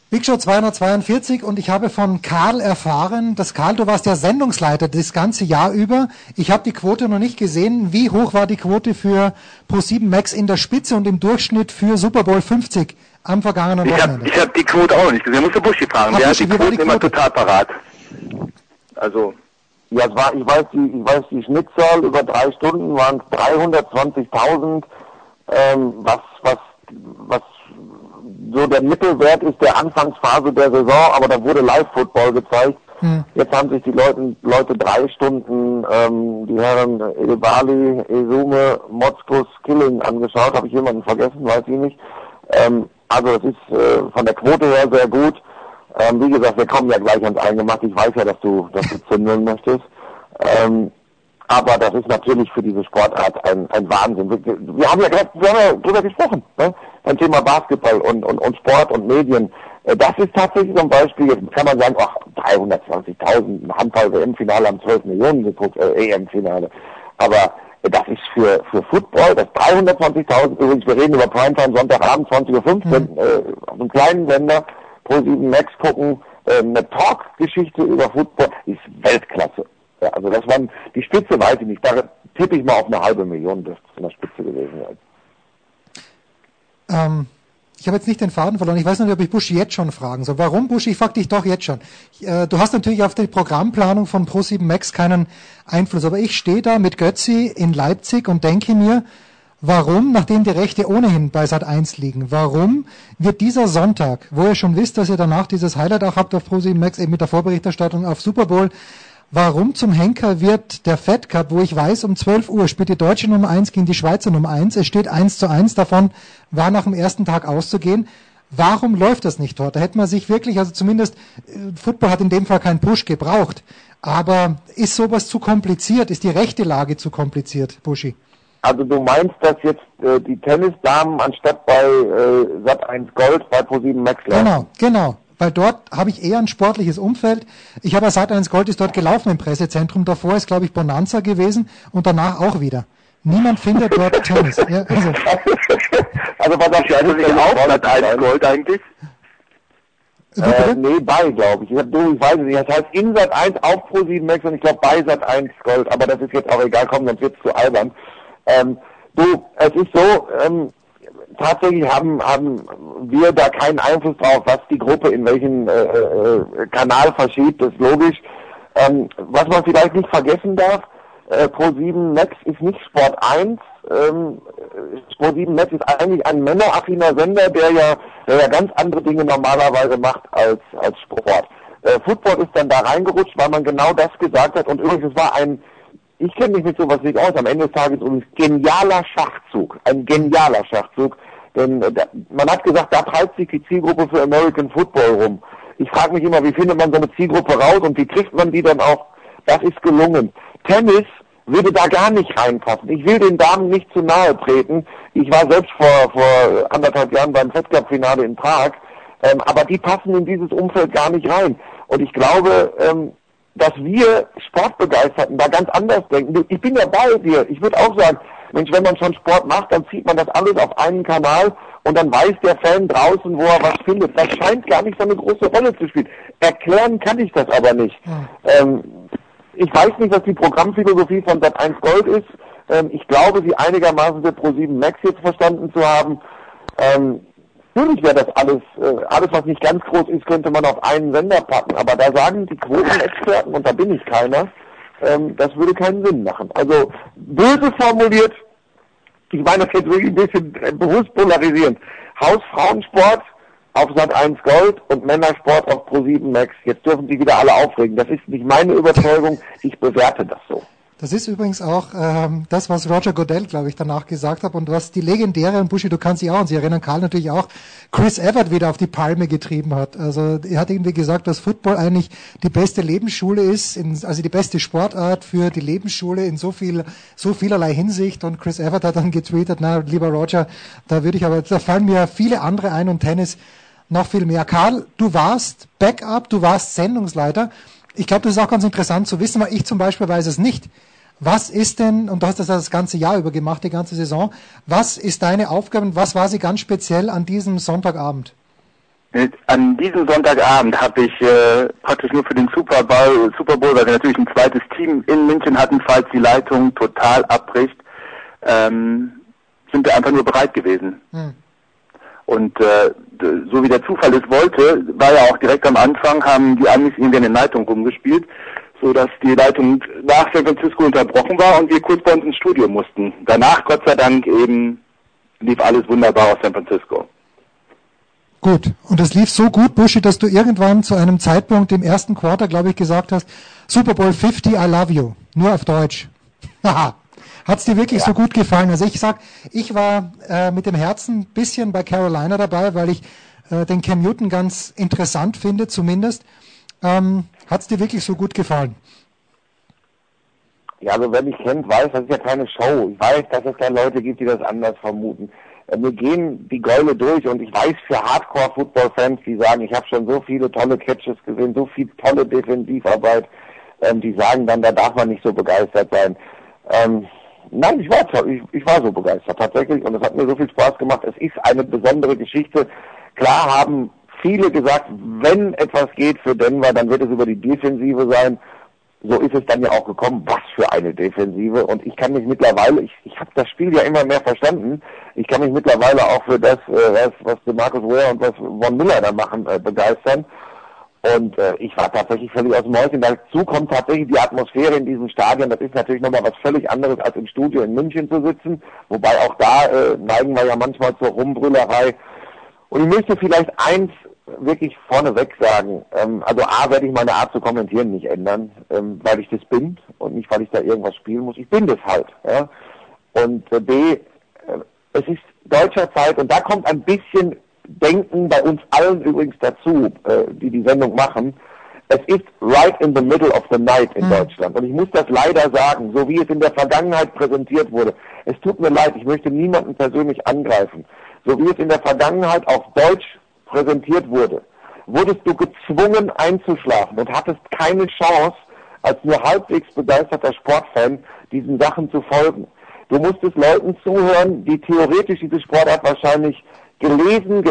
Big Show 242 und ich habe von Karl erfahren, dass Karl, du warst ja Sendungsleiter das ganze Jahr über. Ich habe die Quote noch nicht gesehen. Wie hoch war die Quote für Pro7 Max in der Spitze und im Durchschnitt für Super Bowl 50 am vergangenen Wochenende? Ich hab die Quote auch nicht gesehen. Musst du Buschi fragen. Der hat die Quote immer total parat. Also, ja, ich weiß die Schnittzahl über 3 Stunden waren es 320.000, was so der Mittelwert ist der Anfangsphase der Saison, aber da wurde Live-Football gezeigt. Jetzt haben sich die Leute 3 Stunden die Herren Edebali, Esume, Motzkus, Killing angeschaut. Habe ich jemanden vergessen, weiß ich nicht. Also das ist von der Quote her sehr gut. Wie gesagt, wir kommen ja gleich ans Eingemachte. Ich weiß ja, dass du zündeln möchtest. Aber das ist natürlich für diese Sportart ein Wahnsinn. Wir haben ja drüber gesprochen, ne? Beim Thema Basketball und Sport und Medien. Das ist tatsächlich zum Beispiel, jetzt kann man sagen, 320.000 Handball-WM-Finale haben 12 Millionen geguckt, EM-Finale. Aber das ist für Football, das 320.000, übrigens, wir reden über Primetime Sonntagabend, 20.15 Uhr, auf einem kleinen Sender, Pro7 Max gucken, eine Talk-Geschichte über Football, ist Weltklasse. Ja, also das waren, die Spitze weiß ich nicht, da tippe ich mal auf 500.000, dürfte es in der Spitze gewesen sein. Ich habe jetzt nicht den Faden verloren. Ich weiß nicht, ob ich Buschi jetzt schon fragen soll. Warum, Buschi? Ich frage dich doch jetzt schon. Du hast natürlich auf die Programmplanung von Pro7 Max keinen Einfluss, aber ich stehe da mit Götzi in Leipzig und denke mir, warum, nachdem die Rechte ohnehin bei Sat.1 liegen, warum wird dieser Sonntag, wo ihr schon wisst, dass ihr danach dieses Highlight auch habt auf Pro7 Max, eben mit der Vorberichterstattung auf Super Bowl, warum zum Henker wird der Fed Cup, wo ich weiß, um 12 Uhr spielt die deutsche Nummer 1 gegen die Schweizer Nummer 1, es steht 1:1, davon war nach dem ersten Tag auszugehen. Warum läuft das nicht dort? Da hätte man sich wirklich, also zumindest, Football hat in dem Fall keinen Push gebraucht, aber ist sowas zu kompliziert? Ist die rechte Lage zu kompliziert, Buschi? Also du meinst, dass jetzt die Tennisdamen anstatt bei Sat.1 Gold bei Pro7 Max laufen? Genau. Weil dort habe ich eher ein sportliches Umfeld. Ich habe ja Sat.1 Gold ist dort gelaufen im Pressezentrum. Davor ist, glaube ich, Bonanza gewesen und danach auch wieder. Niemand findet dort Tennis. Ja, also war das ja nicht auch Sat.1 Gold eigentlich? Nee, bei, glaube ich. Ich weiß es nicht. Das heißt in Sat.1 auf Pro7 Max und ich glaube bei Sat.1 Gold. Aber das ist jetzt auch egal. Komm, sonst wird's zu albern. Es ist so, tatsächlich haben wir da keinen Einfluss drauf, was die Gruppe in welchen Kanal verschiebt, das ist logisch. Was man vielleicht nicht vergessen darf, Pro7 Max ist nicht Sport 1. Pro7 Max ist eigentlich ein männeraffiner Sender, der ja ganz andere Dinge normalerweise macht als Sport. Football ist dann da reingerutscht, weil man genau das gesagt hat. Und übrigens, es war ich kenne mich mit sowas nicht aus, am Ende des Tages übrigens genialer Schachzug. Ein genialer Schachzug. Denn man hat gesagt, da treibt sich die Zielgruppe für American Football rum. Ich frage mich immer, wie findet man so eine Zielgruppe raus und wie trifft man die dann auch? Das ist gelungen. Tennis würde da gar nicht reinpassen. Ich will den Damen nicht zu nahe treten. Ich war selbst vor 1,5 Jahren beim Fed Cup Finale in Prag. Aber die passen in dieses Umfeld gar nicht rein. Und ich glaube, dass wir Sportbegeisterten da ganz anders denken. Ich bin ja bei dir. Ich würde auch sagen, Mensch, wenn man schon Sport macht, dann zieht man das alles auf einen Kanal und dann weiß der Fan draußen, wo er was findet. Das scheint gar nicht so eine große Rolle zu spielen. Erklären kann ich das aber nicht. Ich weiß nicht, was die Programmphilosophie von Sat.1 Gold ist. Ich glaube, sie einigermaßen für Pro7 Max jetzt verstanden zu haben. Natürlich wäre das alles, was nicht ganz groß ist, könnte man auf einen Sender packen. Aber da sagen die Quotenexperten, und da bin ich keiner, das würde keinen Sinn machen. Also böse formuliert, ich meine das jetzt wirklich ein bisschen bewusst polarisierend. Hausfrauensport auf Sat.1 Gold und Männersport auf Pro7 Max. Jetzt dürfen die wieder alle aufregen. Das ist nicht meine Überzeugung, ich bewerte das so. Das ist übrigens auch das, was Roger Goodell, glaube ich, danach gesagt hat und was die legendäre, und Buschi, du kannst dich auch an sie erinnern, Karl natürlich auch, Chris Evert wieder auf die Palme getrieben hat. Also er hat irgendwie gesagt, dass Football eigentlich die beste Lebensschule ist, also die beste Sportart für die Lebensschule in so vielerlei Hinsicht, und Chris Evert hat dann getweetet, na, lieber Roger, da fallen mir viele andere ein und Tennis noch viel mehr. Karl, du warst Backup, du warst Sendungsleiter. Ich glaube, das ist auch ganz interessant zu wissen, weil ich zum Beispiel weiß es nicht. Was ist denn, und du hast das ganze Jahr über gemacht, die ganze Saison, was ist deine Aufgabe und was war sie ganz speziell an diesem Sonntagabend? An diesem Sonntagabend habe ich praktisch nur für den Super Bowl, weil wir natürlich ein zweites Team in München hatten, falls die Leitung total abbricht, sind wir einfach nur bereit gewesen. Und so wie der Zufall es wollte, war ja auch direkt am Anfang, haben die Amis irgendwie eine Leitung rumgespielt, so dass die Leitung nach San Francisco unterbrochen war und wir kurz bei uns ins Studio mussten. Danach, Gott sei Dank, eben lief alles wunderbar aus San Francisco. Gut. Und es lief so gut, Buschi, dass du irgendwann zu einem Zeitpunkt im ersten Quarter, glaube ich, gesagt hast, Super Bowl 50, I love you. Nur auf Deutsch. Haha. Hat's dir wirklich so gut gefallen? Also ich sag, ich war mit dem Herzen ein bisschen bei Carolina dabei, weil ich den Cam Newton ganz interessant finde, zumindest. Hat's dir wirklich so gut gefallen? Ja, also wer mich kennt, weiß, das ist ja keine Show. Ich weiß, dass es da Leute gibt, die das anders vermuten. Wir gehen die Gäule durch und ich weiß für Hardcore-Football-Fans, die sagen, ich habe schon so viele tolle Catches gesehen, so viel tolle Defensivarbeit, die sagen dann, da darf man nicht so begeistert sein. Nein, ich war so begeistert tatsächlich und es hat mir so viel Spaß gemacht. Es ist eine besondere Geschichte. Klar haben viele gesagt, wenn etwas geht für Denver, dann wird es über die Defensive sein. So ist es dann ja auch gekommen. Was für eine Defensive. Und ich kann mich mittlerweile, ich habe das Spiel ja immer mehr verstanden, ich kann mich mittlerweile auch für das, was Marcus Ware und was Von Miller da machen, begeistern. Und ich war tatsächlich völlig aus dem Häuschen. Dazu kommt tatsächlich die Atmosphäre in diesem Stadion. Das ist natürlich nochmal was völlig anderes, als im Studio in München zu sitzen. Wobei auch da neigen wir ja manchmal zur Rumbrüllerei. Und ich möchte vielleicht eins wirklich vorneweg sagen. Also A, werde ich meine Art zu kommentieren nicht ändern, weil ich das bin und nicht, weil ich da irgendwas spielen muss. Ich bin das halt. Ja? Und B, es ist deutscher Zeit und da kommt ein bisschen Denken bei uns allen übrigens dazu, die die Sendung machen. Es ist right in the middle of the night in Deutschland. Und ich muss das leider sagen, so wie es in der Vergangenheit präsentiert wurde. Es tut mir leid, ich möchte niemanden persönlich angreifen. So wie es in der Vergangenheit auf Deutsch präsentiert wurde, wurdest du gezwungen einzuschlafen und hattest keine Chance, als nur halbwegs begeisterter Sportfan diesen Sachen zu folgen. Du musstest Leuten zuhören, die theoretisch diese Sportart wahrscheinlich gelesen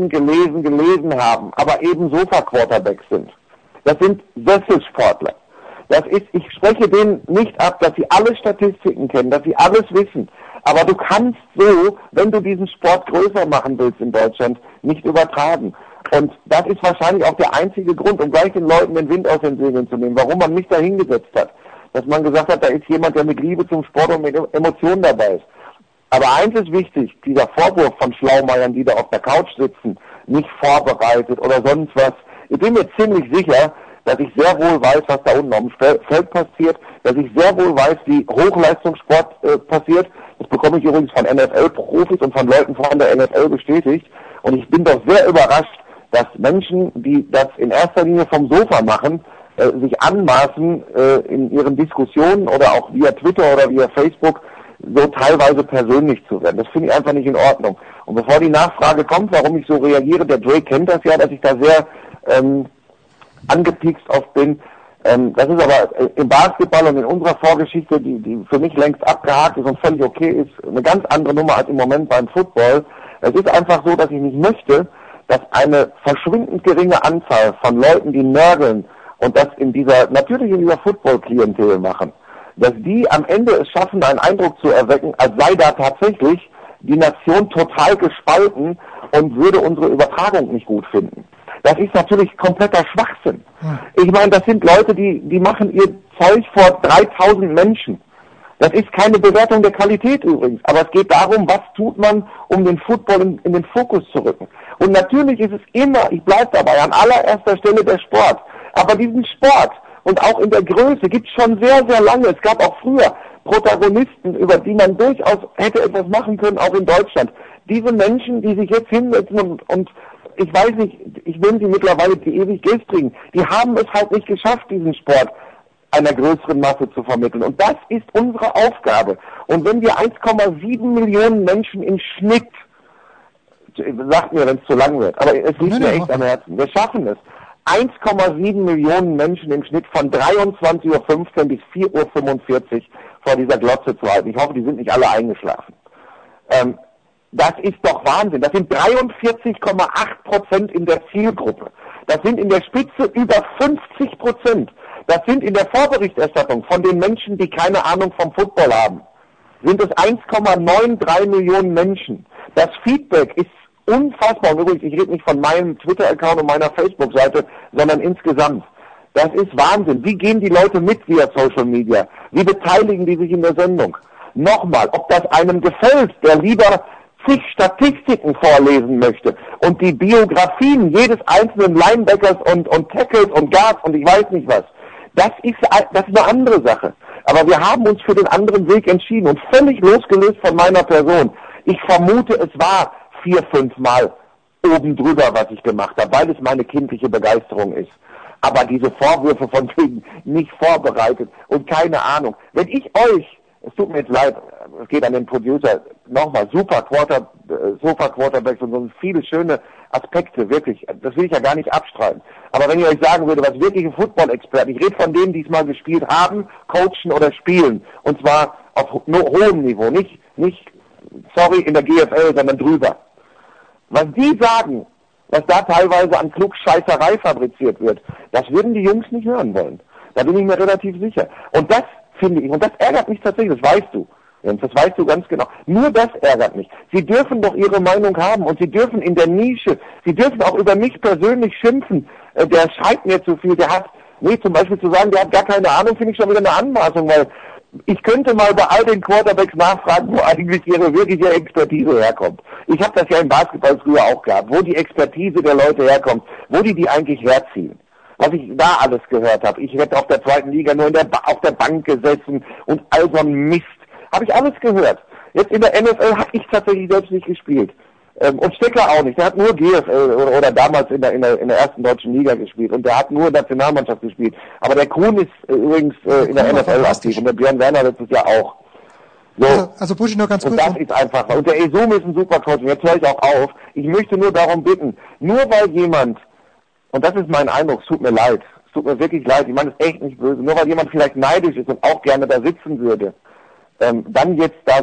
haben, aber eben Sofa-Quarterbacks sind. Das sind Sesselsportler. Ich spreche denen nicht ab, dass sie alle Statistiken kennen, dass sie alles wissen. Aber du kannst so, wenn du diesen Sport größer machen willst in Deutschland, nicht übertragen. Und das ist wahrscheinlich auch der einzige Grund, um gleich den Leuten den Wind aus den Segeln zu nehmen, warum man mich da hingesetzt hat. Dass man gesagt hat, da ist jemand, der mit Liebe zum Sport und mit Emotionen dabei ist. Aber eins ist wichtig, dieser Vorwurf von Schlaumeiern, die da auf der Couch sitzen, nicht vorbereitet oder sonst was. Ich bin mir ziemlich sicher, dass ich sehr wohl weiß, was da unten auf dem Feld passiert, dass ich sehr wohl weiß, wie Hochleistungssport passiert. Das bekomme ich übrigens von NFL-Profis und von Leuten von der NFL bestätigt. Und ich bin doch sehr überrascht, dass Menschen, die das in erster Linie vom Sofa machen, sich anmaßen, in ihren Diskussionen oder auch via Twitter oder via Facebook so teilweise persönlich zu werden. Das finde ich einfach nicht in Ordnung. Und bevor die Nachfrage kommt, warum ich so reagiere, der Drake kennt das ja, dass ich da sehr angepiekst oft bin. Das ist aber im Basketball und in unserer Vorgeschichte, die für mich längst abgehakt ist und völlig okay ist, eine ganz andere Nummer als im Moment beim Football. Es ist einfach so, dass ich nicht möchte, dass eine verschwindend geringe Anzahl von Leuten, die nörgeln und das natürlich in dieser Football-Klientel machen, dass die am Ende es schaffen, einen Eindruck zu erwecken, als sei da tatsächlich die Nation total gespalten und würde unsere Übertragung nicht gut finden. Das ist natürlich kompletter Schwachsinn. Ich meine, das sind Leute, die machen ihr Zeug vor 3000 Menschen. Das ist keine Bewertung der Qualität übrigens, aber es geht darum, was tut man, um den Football in den Fokus zu rücken. Und natürlich ist es immer, ich bleibe dabei, an allererster Stelle der Sport. Aber diesen Sport und auch in der Größe gibt es schon sehr, sehr lange. Es gab auch früher Protagonisten, über die man durchaus hätte etwas machen können, auch in Deutschland. Diese Menschen, die sich jetzt hinsetzen und ich weiß nicht, ich will sie mittlerweile die ewig gestrigen, die haben es halt nicht geschafft, diesen Sport einer größeren Masse zu vermitteln. Und das ist unsere Aufgabe. Und wenn wir 1,7 Millionen Menschen im Schnitt, sagt mir, wenn es zu lang wird, aber es liegt mir echt am Herzen, wir schaffen es. 1,7 Millionen Menschen im Schnitt von 23.15 Uhr bis 4.45 Uhr vor dieser Glotze zu halten. Ich hoffe, die sind nicht alle eingeschlafen. Das ist doch Wahnsinn. Das sind 43,8% in der Zielgruppe. Das sind in der Spitze über 50%. Das sind in der Vorberichterstattung von den Menschen, die keine Ahnung vom Football haben, sind es 1,93 Millionen Menschen. Das Feedback ist unfassbar. Und übrigens, ich rede nicht von meinem Twitter-Account und meiner Facebook-Seite, sondern insgesamt. Das ist Wahnsinn. Wie gehen die Leute mit via Social Media? Wie beteiligen die sich in der Sendung? Nochmal, ob das einem gefällt, der lieber zig Statistiken vorlesen möchte und die Biografien jedes einzelnen Linebackers und Tackles und Guards und ich weiß nicht was. Das ist eine andere Sache. Aber wir haben uns für den anderen Weg entschieden und völlig losgelöst von meiner Person. Ich vermute, es war 4-5 Mal oben drüber, was ich gemacht habe, weil es meine kindliche Begeisterung ist. Aber diese Vorwürfe von wegen nicht vorbereitet und keine Ahnung. Wenn ich euch, es tut mir jetzt leid, es geht an den Producer, nochmal, super Quarterbacks und so viele schöne Aspekte, wirklich, das will ich ja gar nicht abstreiten. Aber wenn ich euch sagen würde, was wirkliche Football-Experten, ich rede von denen, die es mal gespielt haben, coachen oder spielen, und zwar auf hohem Niveau, nicht, sorry, in der GFL, sondern drüber. Was die sagen, was da teilweise an Klugscheißerei fabriziert wird, das würden die Jungs nicht hören wollen. Da bin ich mir relativ sicher. Und das finde ich, und das ärgert mich tatsächlich, das weißt du. Jens, das weißt du ganz genau. Nur das ärgert mich. Sie dürfen doch ihre Meinung haben und sie dürfen in der Nische, sie dürfen auch über mich persönlich schimpfen. Der schreibt mir zu viel, zum Beispiel zu sagen, der hat gar keine Ahnung, finde ich schon wieder eine Anmaßung, weil ich könnte mal bei all den Quarterbacks nachfragen, wo eigentlich ihre wirkliche Expertise herkommt. Ich habe das ja im Basketball früher auch gehabt, wo die Expertise der Leute herkommt, wo die eigentlich herziehen. Was ich da alles gehört habe. Ich hätte auf der zweiten Liga nur auf der Bank gesessen und all so ein Mist. Habe ich alles gehört. Jetzt in der NFL habe ich tatsächlich selbst nicht gespielt. Und Stecker auch nicht. Der hat nur GFL oder damals in der ersten deutschen Liga gespielt. Und der hat nur Nationalmannschaft gespielt. Aber der Kuhn ist übrigens in der NFL aktiv. Und der Björn Werner letztes Jahr auch. So. Also Buschi, nur ganz kurz. Und das ist einfach. Und der Esum ist ein super Coach. Und jetzt höre ich auch auf. Ich möchte nur darum bitten, nur weil jemand, und das ist mein Eindruck, es tut mir leid. Es tut mir wirklich leid. Ich meine es echt nicht böse. Nur weil jemand vielleicht neidisch ist und auch gerne da sitzen würde, dann jetzt da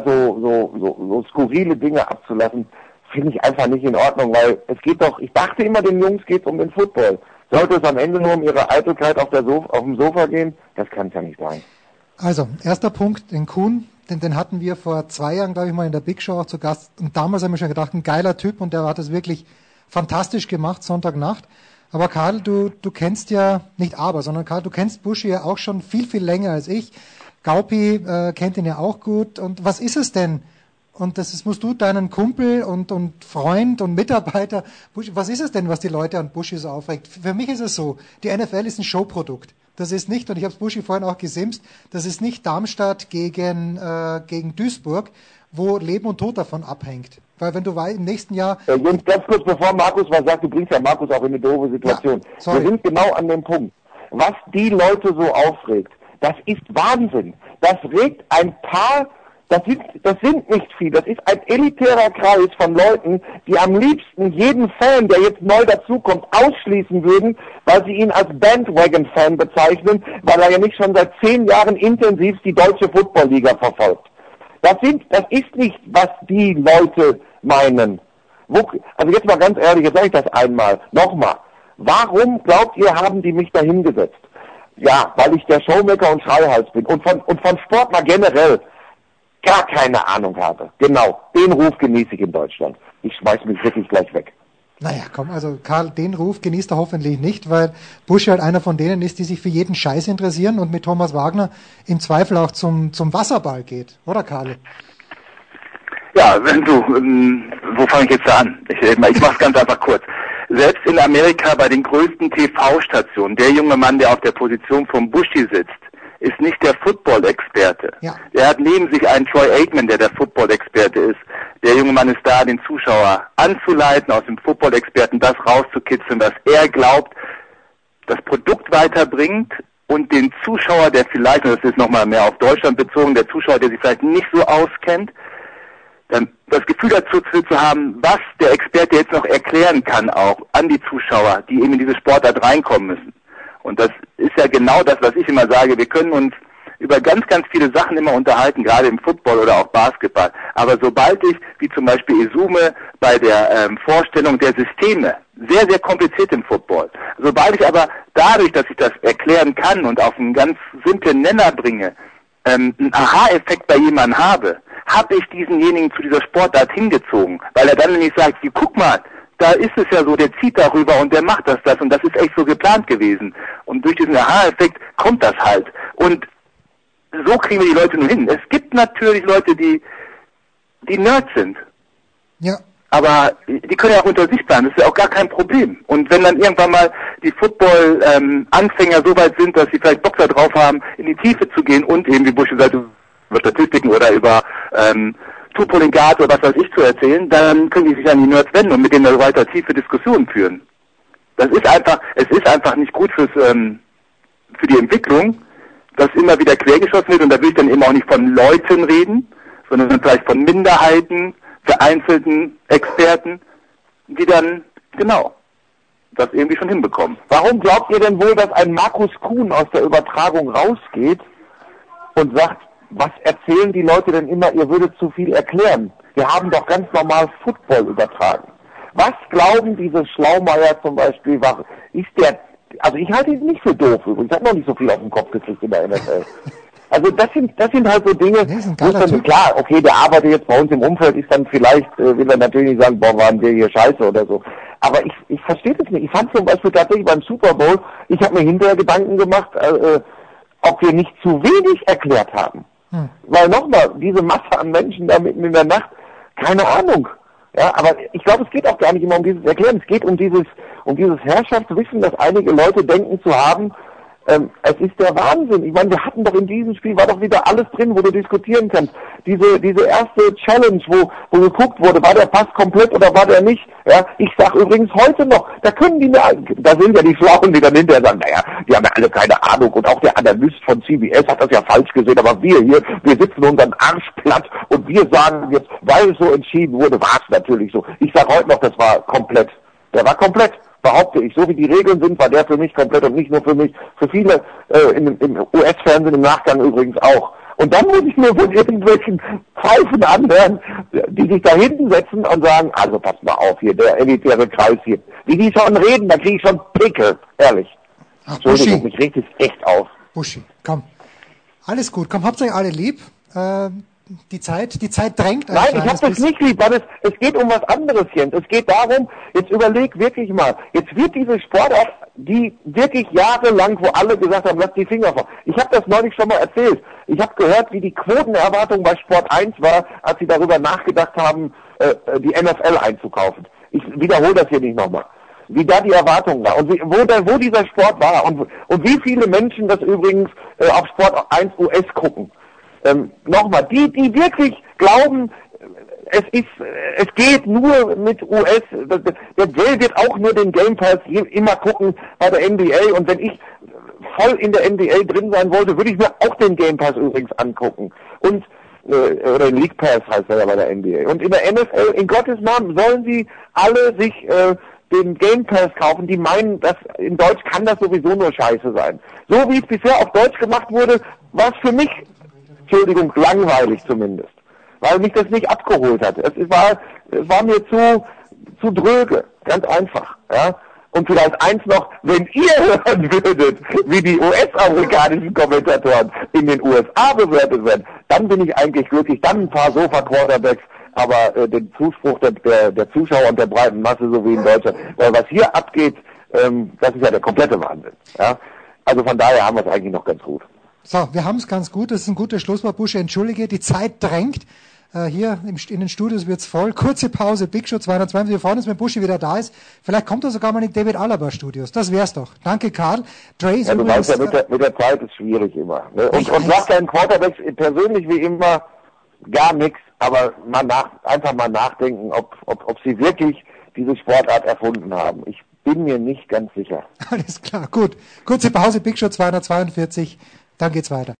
so skurrile Dinge abzulassen, finde ich einfach nicht in Ordnung, weil es geht doch, ich dachte immer, den Jungs geht es um den Football. Sollte es am Ende nur um ihre Eitelkeit auf dem Sofa gehen? Das kann es ja nicht sein. Also, erster Punkt, den Kuhn, den hatten wir vor 2 Jahren, glaube ich, mal in der Big Show auch zu Gast. Und damals haben wir schon gedacht, ein geiler Typ und der hat das wirklich fantastisch gemacht, Sonntagnacht. Aber Karl, du kennst ja, nicht aber, sondern Karl, du kennst Buschi ja auch schon viel, viel länger als ich. Gaupi kennt ihn ja auch gut. Und was ist es denn? Und musst du deinen Kumpel und Freund und Mitarbeiter, Buschi, was ist es denn, was die Leute an Buschi so aufregt? Für mich ist es so, die NFL ist ein Showprodukt. Das ist nicht, und ich habe es Buschi vorhin auch gesimst, das ist nicht Darmstadt gegen Duisburg, wo Leben und Tod davon abhängt. Weil wenn du im nächsten Jahr... Jens, ganz kurz, bevor Markus was sagt, du bringst ja Markus auch in eine doofe Situation. Ja, wir sind genau an dem Punkt. Was die Leute so aufregt, das ist Wahnsinn. Das regt ein paar, das sind nicht viele, das ist ein elitärer Kreis von Leuten, die am liebsten jeden Fan, der jetzt neu dazukommt, ausschließen würden, weil sie ihn als Bandwagon-Fan bezeichnen, weil er ja nicht schon seit 10 Jahren intensiv die deutsche Football-Liga verfolgt. Das ist nicht, was die Leute meinen. Also jetzt mal ganz ehrlich, jetzt sage ich das einmal, nochmal. Warum glaubt ihr, haben die mich da hingesetzt? Ja, weil ich der Showmaker und Schreihals bin und von Sport mal generell gar keine Ahnung habe. Genau, den Ruf genieße ich in Deutschland. Ich schmeiß mich wirklich gleich weg. Naja, komm, also Karl, den Ruf genießt er hoffentlich nicht, weil Buschi halt einer von denen ist, die sich für jeden Scheiß interessieren und mit Thomas Wagner im Zweifel auch zum Wasserball geht. Oder, Karl? Ja, wo fange ich jetzt an? Ich mach's ganz einfach kurz. Selbst in Amerika bei den größten TV-Stationen, der junge Mann, der auf der Position von Buschi sitzt, ist nicht der Football-Experte. Ja. Der hat neben sich einen Troy Aikman, der Football-Experte ist. Der junge Mann ist da, den Zuschauer anzuleiten, aus dem Football-Experten das rauszukitzeln, was er glaubt, das Produkt weiterbringt und den Zuschauer, der vielleicht, und das ist nochmal mehr auf Deutschland bezogen, der Zuschauer, der sich vielleicht nicht so auskennt, dann das Gefühl dazu zu haben, was der Experte jetzt noch erklären kann auch an die Zuschauer, die eben in diese Sportart reinkommen müssen. Und das ist ja genau das, was ich immer sage. Wir können uns über ganz, ganz viele Sachen immer unterhalten, gerade im Football oder auch Basketball. Aber sobald ich, wie zum Beispiel Esume, bei der Vorstellung der Systeme, sehr, sehr kompliziert im Football, sobald ich aber dadurch, dass ich das erklären kann und auf einen ganz simplen Nenner bringe, einen Aha-Effekt bei jemandem habe ich diesenjenigen zu dieser Sportart hingezogen, weil er dann nämlich sagt, hier, guck mal, da ist es ja so, der zieht darüber und der macht das und das ist echt so geplant gewesen. Und durch diesen Aha-Effekt kommt das halt. Und so kriegen wir die Leute nur hin. Es gibt natürlich Leute, die Nerds sind. Ja. Aber die können ja auch unter sich bleiben, das ist ja auch gar kein Problem. Und wenn dann irgendwann mal die Football-Anfänger so weit sind, dass sie vielleicht Bock da drauf haben, in die Tiefe zu gehen und eben, wie Busch gesagt hat, über Statistiken oder über Tupoling-Guard oder was weiß ich zu erzählen, dann können die sich an die Nerds wenden und mit denen dann weiter tiefe Diskussionen führen. Es ist einfach nicht gut für die Entwicklung, dass immer wieder quergeschossen wird, und da will ich dann eben auch nicht von Leuten reden, sondern vielleicht von Minderheiten, vereinzelten Experten, die dann, genau, das irgendwie schon hinbekommen. Warum glaubt ihr denn wohl, dass ein Markus Kuhn aus der Übertragung rausgeht und sagt, was erzählen die Leute denn immer, ihr würdet zu viel erklären? Wir haben doch ganz normal Football übertragen. Was glauben diese Schlaumeier zum Beispiel, also ich halte ihn nicht für doof übrigens, ich habe noch nicht so viel auf den Kopf gekriegt in der NFL. Also das sind halt so Dinge, wo dann, klar, okay, der arbeitet jetzt bei uns im Umfeld, ist dann vielleicht, will er natürlich nicht sagen, boah, waren wir hier scheiße oder so. Aber ich verstehe das nicht. Ich fand zum Beispiel tatsächlich beim Super Bowl, ich habe mir hinterher Gedanken gemacht, ob wir nicht zu wenig erklärt haben. Weil nochmal, diese Masse an Menschen da mitten in der Nacht, keine Ahnung. Ja, aber ich glaube, es geht auch gar nicht immer um dieses Erklären. Es geht um dieses Herrschaftswissen, dass einige Leute denken zu haben, es ist der Wahnsinn. Ich meine, wir hatten doch in diesem Spiel, war doch wieder alles drin, wo du diskutieren kannst. Diese erste Challenge, wo geguckt wurde, war der Pass komplett oder war der nicht? Ja, ich sag übrigens heute noch, da sind ja die Schlauen, die dann hinterher sagen, naja, die haben ja alle keine Ahnung, und auch der Analyst von CBS hat das ja falsch gesehen, aber wir sitzen unseren Arsch platt und wir sagen jetzt, weil es so entschieden wurde, war es natürlich so. Ich sag heute noch, das war komplett. Der war komplett. Behaupte ich, so wie die Regeln sind, war der für mich komplett und nicht nur für mich, für viele im US-Fernsehen im Nachgang übrigens auch. Und dann muss ich mir von irgendwelchen Pfeifen anhören, die sich da hinten setzen und sagen, also pass mal auf hier, der elitäre Kreis hier. Wie die schon reden, da kriege ich schon Pickel, ehrlich. Ach, Entschuldigung, mich regt es echt auf. Buschi, komm. Alles gut, komm, habt euch alle lieb. Die Zeit drängt. Nein, ich habe das nicht lieb, weil es geht um was anderes, Jens. Es geht darum, jetzt überleg wirklich mal, jetzt wird diese Sportart, die wirklich jahrelang, wo alle gesagt haben, lass die Finger vor. Ich habe das neulich schon mal erzählt. Ich habe gehört, wie die Quotenerwartung bei Sport 1 war, als sie darüber nachgedacht haben, die NFL einzukaufen. Ich wiederhole das hier nicht nochmal. Wie da die Erwartung war und wo dieser Sport war und wie viele Menschen das übrigens auf Sport 1 US gucken. Nochmal, die wirklich glauben, es geht nur mit US, der Geld wird auch nur den Game Pass immer gucken bei der NBA, und wenn ich voll in der NBA drin sein wollte, würde ich mir auch den Game Pass übrigens angucken. Und oder League Pass heißt er ja bei der NBA. Und in der NFL, in Gottes Namen, sollen sie alle sich den Game Pass kaufen, die meinen, dass in Deutsch kann das sowieso nur Scheiße sein. So wie es bisher auf Deutsch gemacht wurde, war es für mich, Entschuldigung, langweilig zumindest, weil mich das nicht abgeholt hat. Es war mir zu dröge, ganz einfach. Ja? Und vielleicht eins noch, wenn ihr hören würdet, wie die US-amerikanischen Kommentatoren in den USA bewertet werden, dann bin ich eigentlich glücklich, dann ein paar Sofa-Quarterbacks, aber den Zuspruch der Zuschauer und der breiten Masse, so wie in Deutschland, weil was hier abgeht, das ist ja der komplette Wahnsinn. Ja? Also von daher haben wir es eigentlich noch ganz gut. So, wir haben es ganz gut. Das ist ein guter Schlusswort, Buschi. Entschuldige, die Zeit drängt. Hier in den Studios wird's voll. Kurze Pause, Big Show 220. Wir freuen uns, wenn Buschi wieder da ist. Vielleicht kommt er sogar mal in David Alaba Studios. Das wär's doch. Danke, Karl. Dre ist übrigens, weißt ja, mit der Zeit ist schwierig immer. Ne? Und sagt deinen Quarterbacks persönlich wie immer gar nichts, aber einfach mal nachdenken, ob sie wirklich diese Sportart erfunden haben. Ich bin mir nicht ganz sicher. Alles klar, gut. Kurze Pause, Big Show 242. Dann geht's weiter.